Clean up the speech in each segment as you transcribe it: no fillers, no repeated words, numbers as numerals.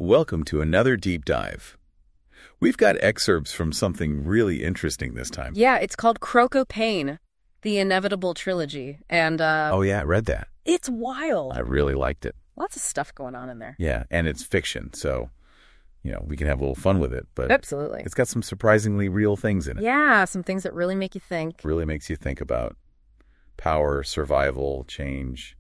Welcome to another deep dive. We've got excerpts from something really interesting this time. Yeah, it's called Crocopain, The Inevitable Trilogy. And, Oh yeah, I read that. it's wild. I really liked it. Lots of stuff going on in there. Yeah, and it's fiction, so, we can have a little fun with it. But Absolutely. it's got some surprisingly real things in it. Yeah, some things that really make you think. Really makes you think about power, survival, change.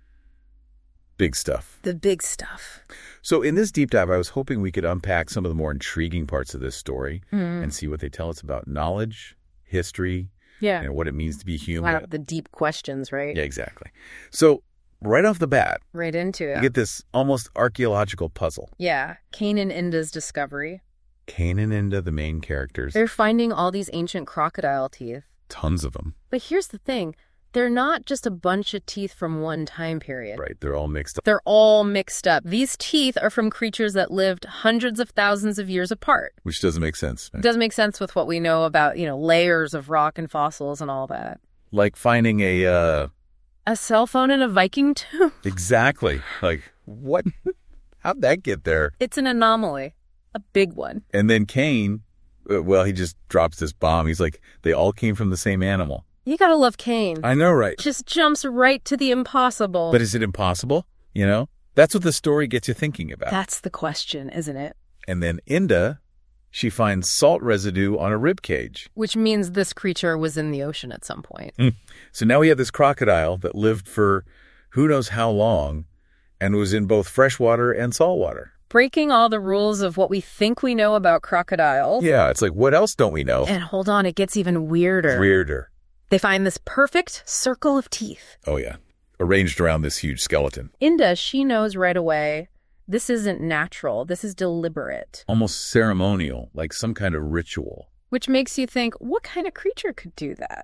Big stuff. The big stuff. So in this deep dive, I was hoping we could unpack some of the more intriguing parts of this story and see what they tell us about knowledge, history, Yeah. what it means to be human. Wow, the deep questions, right? Yeah, exactly. So right off the bat, Right into you it. get this almost archaeological puzzle. Yeah, Cain and Inda's discovery. Cain and Inda, the main characters, They're finding all these ancient crocodile teeth. tons of them. But here's the thing. They're not just a bunch of teeth from one time period. Right, they're all mixed up. They're all mixed up. These teeth are from creatures that lived hundreds of thousands of years apart. Which doesn't make sense. It does make sense with what we know about, layers of rock and fossils and all that. Like finding A cell phone in a Viking tomb? exactly. Like, what? How'd that get there? It's an anomaly. A big one. And then Cain, he just drops this bomb. He's like, they all came from the same animal. You gotta love Cain. I know, right? Just jumps right to the impossible. But is it impossible? That's what the story gets you thinking about. That's the question, isn't it? And then Inda, she finds salt residue on a rib cage. Which means this creature was in the ocean at some point. So now we have this crocodile that lived for who knows how long and was in both freshwater and saltwater. Breaking all the rules of what we think we know about crocodiles. Yeah, it's like, what else don't we know? And hold on, it gets even weirder. Weirder. They find this perfect circle of teeth. Oh, yeah. Arranged around this huge skeleton. Inda, she knows right away, this isn't natural. This is deliberate. Almost ceremonial, like some kind of ritual. Which makes you think, what kind of creature could do that?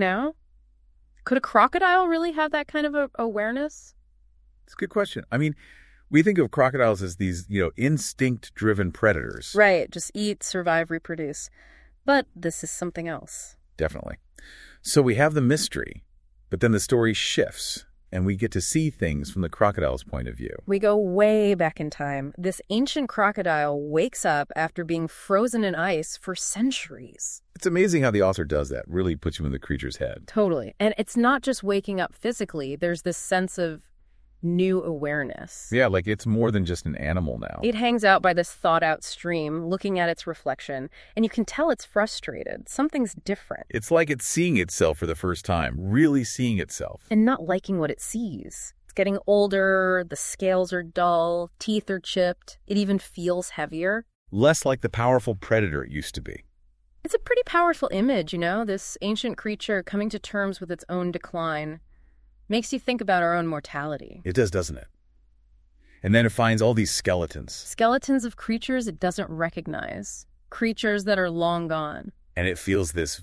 Could a crocodile really have that kind of awareness? It's a good question. I mean, we think of crocodiles as these, instinct-driven predators. Right, just eat, survive, reproduce. But this is something else. Definitely. So we have the mystery, but then the story shifts, and we get to see things from the crocodile's point of view. We go way back in time. This ancient crocodile wakes up after being frozen in ice for centuries. It's amazing how the author does that, really puts you in the creature's head. Totally. And it's not just waking up physically. There's this sense of new awareness. Yeah, like it's more than just an animal now. It hangs out by this thought-out stream, looking at its reflection, and you can tell it's frustrated. Something's different. It's like it's seeing itself for the first time, really seeing itself. And not liking what it sees. It's getting older, the scales are dull, teeth are chipped, it even feels heavier. Less like the powerful predator it used to be. It's a pretty powerful image, this ancient creature coming to terms with its own decline. Makes you think about our own mortality. It does, doesn't it? And then it finds all these skeletons. Skeletons of creatures it doesn't recognize. Creatures that are long gone. And it feels this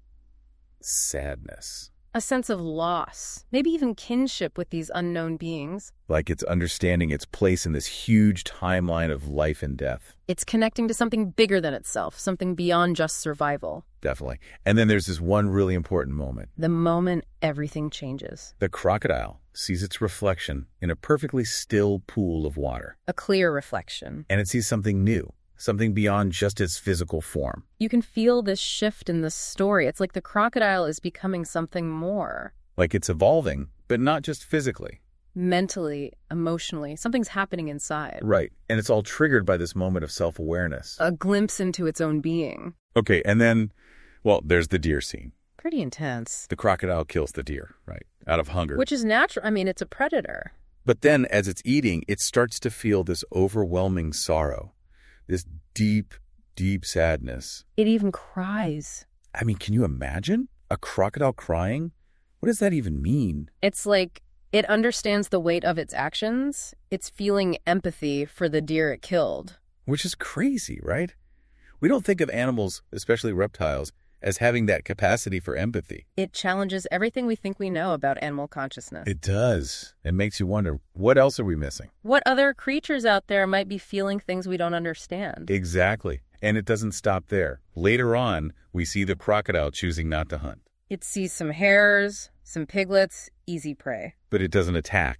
sadness. A sense of loss. Maybe even kinship with these unknown beings. Like it's understanding its place in this huge timeline of life and death. It's connecting to something bigger than itself. Something beyond just survival. Definitely. And then there's this one really important moment. The moment everything changes. The crocodile sees its reflection in a perfectly still pool of water. A clear reflection. And it sees something new, something beyond just its physical form. You can feel this shift in the story. It's like the crocodile is becoming something more. Like it's evolving, but not just physically. Mentally, emotionally, something's happening inside. Right. And it's all triggered by this moment of self-awareness. A glimpse into its own being. Okay, and then, there's the deer scene. Pretty intense. The crocodile kills the deer, right, out of hunger. Which is natural. I mean, it's a predator. But then, as it's eating, it starts to feel this overwhelming sorrow, this deep, deep sadness. It even cries. I mean, can you imagine? A crocodile crying? What does that even mean? It's like it understands the weight of its actions. It's feeling empathy for the deer it killed. Which is crazy, right? We don't think of animals, especially reptiles, as having that capacity for empathy. It challenges everything we think we know about animal consciousness. It does. It makes you wonder, what else are we missing? What other creatures out there might be feeling things we don't understand? Exactly. And it doesn't stop there. Later on, we see the crocodile choosing not to hunt. It sees some hares, some piglets, easy prey. But it doesn't attack.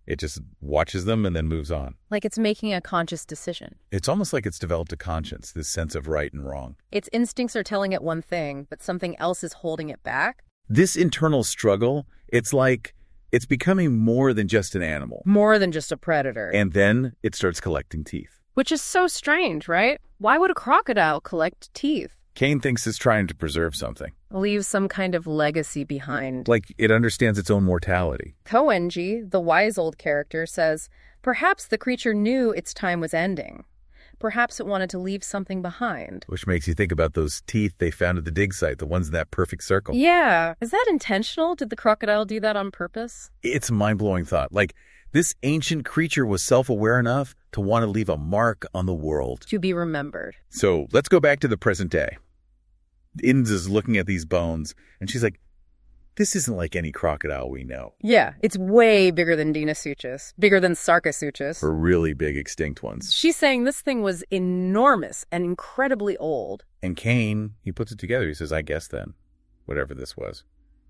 It just watches them and then moves on. Like it's making a conscious decision. It's almost like it's developed a conscience, this sense of right and wrong. Its instincts are telling it one thing, but something else is holding it back. This internal struggle, it's like it's becoming more than just an animal. More than just a predator. And then it starts collecting teeth. Which is so strange, right? Why would a crocodile collect teeth? Cain thinks it's trying to preserve something. Leave some kind of legacy behind. Like it understands its own mortality. Koenji, the wise old character, says, perhaps the creature knew its time was ending. Perhaps it wanted to leave something behind. Which makes you think about those teeth they found at the dig site, the ones in that perfect circle. Yeah. Is that intentional? Did the crocodile do that on purpose? It's a mind-blowing thought. Like, this ancient creature was self-aware enough to want to leave a mark on the world. To be remembered. So let's go back to the present day. Inds is looking at these bones, and she's like, this isn't like any crocodile we know. Yeah, it's way bigger than Deinosuchus, bigger than Sarcosuchus. For really big extinct ones. She's saying this thing was enormous and incredibly old. And Cain, he puts it together. He says, I guess then, whatever this was.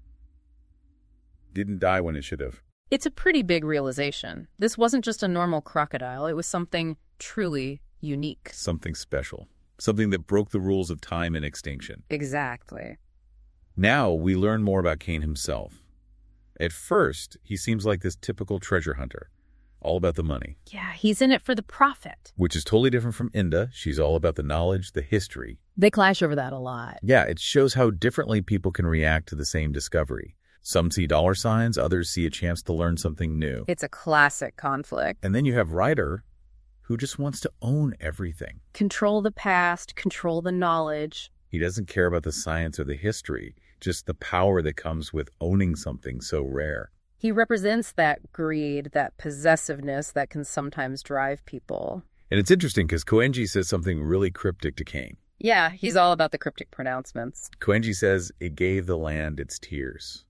Didn't die when it should have. It's a pretty big realization. This wasn't just a normal crocodile. It was something truly unique. Something special. Something that broke the rules of time and extinction. Exactly. Now we learn more about Cain himself. At first, he seems like this typical treasure hunter, all about the money. Yeah, he's in it for the profit. Which is totally different from Inda. She's all about the knowledge, the history. They clash over that a lot. Yeah, it shows how differently people can react to the same discovery. Some see dollar signs, others see a chance to learn something new. It's a classic conflict. And then you have Ryder, who just wants to own everything. Control the past, control the knowledge. He doesn't care about the science or the history, just the power that comes with owning something so rare. He represents that greed, that possessiveness that can sometimes drive people. And it's interesting because Koenji says something really cryptic to Cain. Yeah, he's all about the cryptic pronouncements. Koenji says it gave the land its tears.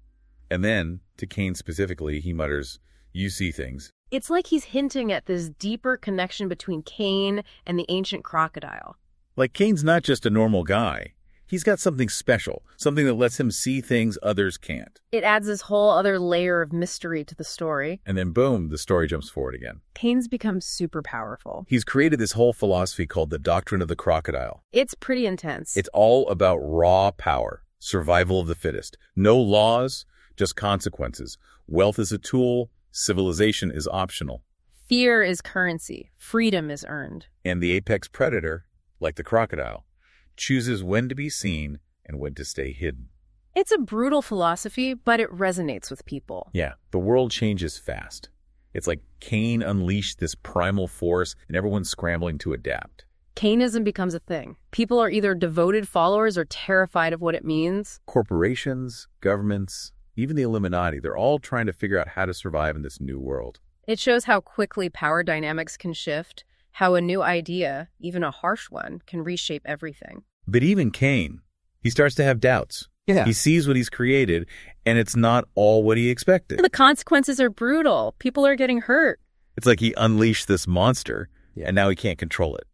And then, to Cain specifically, he mutters, you see things. It's like he's hinting at this deeper connection between Cain and the ancient crocodile. Like Cain's not just a normal guy. He's got something special, something that lets him see things others can't. It adds this whole other layer of mystery to the story. And then boom, the story jumps forward again. Cain's become super powerful. He's created this whole philosophy called the doctrine of the crocodile. It's pretty intense. It's all about raw power, survival of the fittest. No laws, just consequences. Wealth is a tool, civilization is optional. Fear is currency. Freedom is earned. And the apex predator, like the crocodile, chooses when to be seen and when to stay hidden. It's a brutal philosophy, but it resonates with people. Yeah, the world changes fast. It's like Cain unleashed this primal force and everyone's scrambling to adapt. Cainism becomes a thing. People are either devoted followers or terrified of what it means. Corporations, governments, even the Illuminati, they're all trying to figure out how to survive in this new world. It shows how quickly power dynamics can shift, how a new idea, even a harsh one, can reshape everything. But even Cain, he starts to have doubts. Yeah. He sees what he's created, and it's not all what he expected. The consequences are brutal. People are getting hurt. It's like he unleashed this monster, Yeah. and now he can't control it.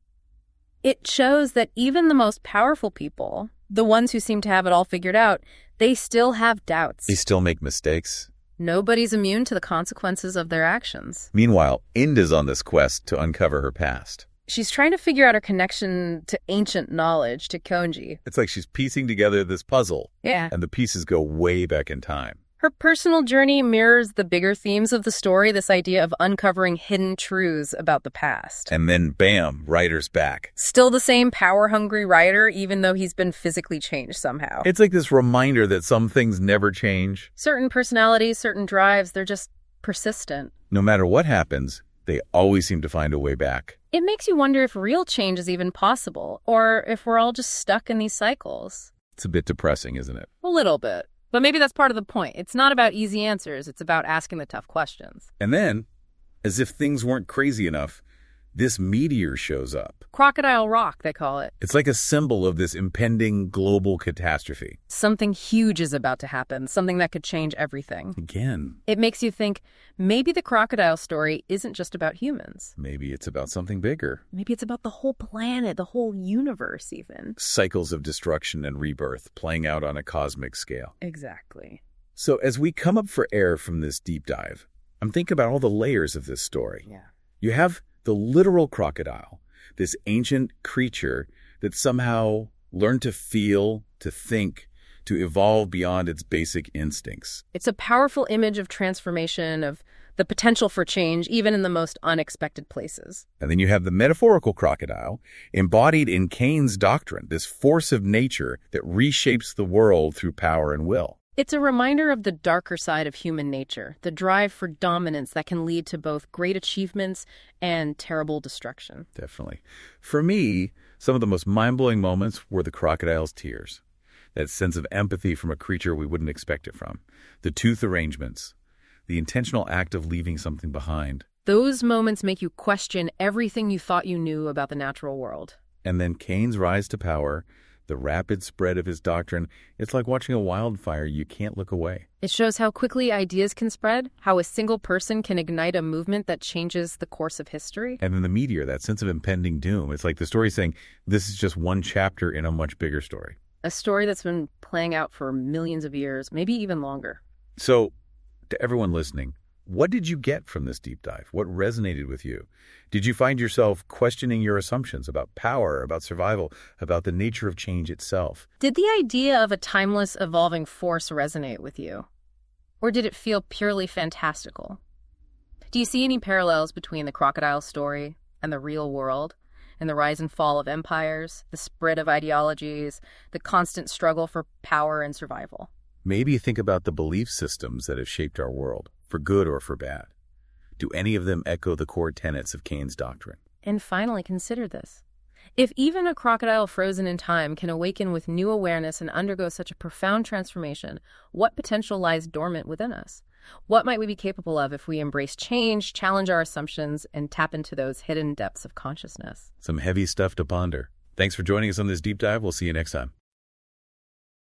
It shows that even the most powerful people, the ones who seem to have it all figured out, they still have doubts. They still make mistakes. Nobody's immune to the consequences of their actions. Meanwhile, Inda's on this quest to uncover her past. She's trying to figure out her connection to ancient knowledge, to Koenji. It's like she's piecing together this puzzle, Yeah. and the pieces go way back in time. Her personal journey mirrors the bigger themes of the story, this idea of uncovering hidden truths about the past. And then, bam, Ryder's back. Still the same power-hungry writer, even though he's been physically changed somehow. It's like this reminder that some things never change. Certain personalities, certain drives, they're just persistent. No matter what happens, they always seem to find a way back. It makes you wonder if real change is even possible, or if we're all just stuck in these cycles. It's a bit depressing, isn't it? A little bit. But maybe that's part of the point. It's not about easy answers. It's about asking the tough questions. And then, as if things weren't crazy enough, this meteor shows up. Crocodile Rock, they call it. It's like a symbol of this impending global catastrophe. Something huge is about to happen, something that could change everything. Again, It makes you think maybe the crocodile story isn't just about humans. maybe it's about something bigger. Maybe it's about the whole planet, the whole universe even. Cycles of destruction and rebirth playing out on a cosmic scale. Exactly. So as we come up for air from this deep dive, I'm thinking about all the layers of this story. Yeah. You have the literal crocodile, this ancient creature that somehow learned to feel, to think, to evolve beyond its basic instincts. It's a powerful image of transformation, of the potential for change, even in the most unexpected places. And then you have the metaphorical crocodile, embodied in Cain's doctrine, this force of nature that reshapes the world through power and will. It's a reminder of the darker side of human nature, the drive for dominance that can lead to both great achievements and terrible destruction. Definitely. For me, some of the most mind-blowing moments were the crocodile's tears. That sense of empathy from a creature we wouldn't expect it from. The tooth arrangements. The intentional act of leaving something behind. Those moments make you question everything you thought you knew about the natural world. And then Cain's rise to power, the rapid spread of his doctrine, it's like watching a wildfire. You can't look away. It shows how quickly ideas can spread, how a single person can ignite a movement that changes the course of history. And then the meteor, that sense of impending doom. It's like the story saying, this is just one chapter in a much bigger story. A story that's been playing out for millions of years, maybe even longer. So, to everyone listening, what did you get from this deep dive? What resonated with you? Did you find yourself questioning your assumptions about power, about survival, about the nature of change itself? Did the idea of a timeless, evolving force resonate with you? Or did it feel purely fantastical? Do you see any parallels between the crocodile story and the real world, and the rise and fall of empires, the spread of ideologies, the constant struggle for power and survival? Maybe think about the belief systems that have shaped our world, for good or for bad. Do any of them echo the core tenets of Cain's doctrine? And finally, consider this. If even a crocodile frozen in time can awaken with new awareness and undergo such a profound transformation, what potential lies dormant within us? What might we be capable of if we embrace change, challenge our assumptions, and tap into those hidden depths of consciousness? Some heavy stuff to ponder. Thanks for joining us on this deep dive. We'll see you next time.